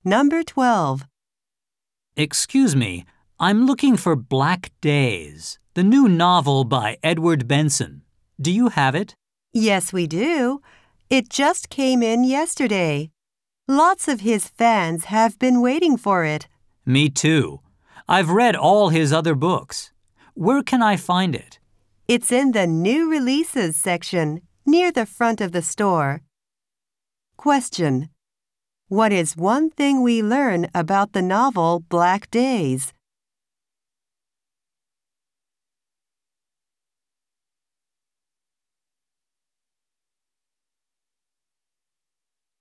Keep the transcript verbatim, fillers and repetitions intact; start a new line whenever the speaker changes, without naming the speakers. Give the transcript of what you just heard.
Number twelve.
Excuse me, I'm looking for Black Days, the new novel by Edward Benson. Do you have it?
Yes, we do. It just came in yesterday. Lots of his fans have been waiting for it.
Me too. I've read all his other books. Where can I find it?
It's in the new releases section, near the front of the store. Question: What is one thing we learn about the novel Black Days?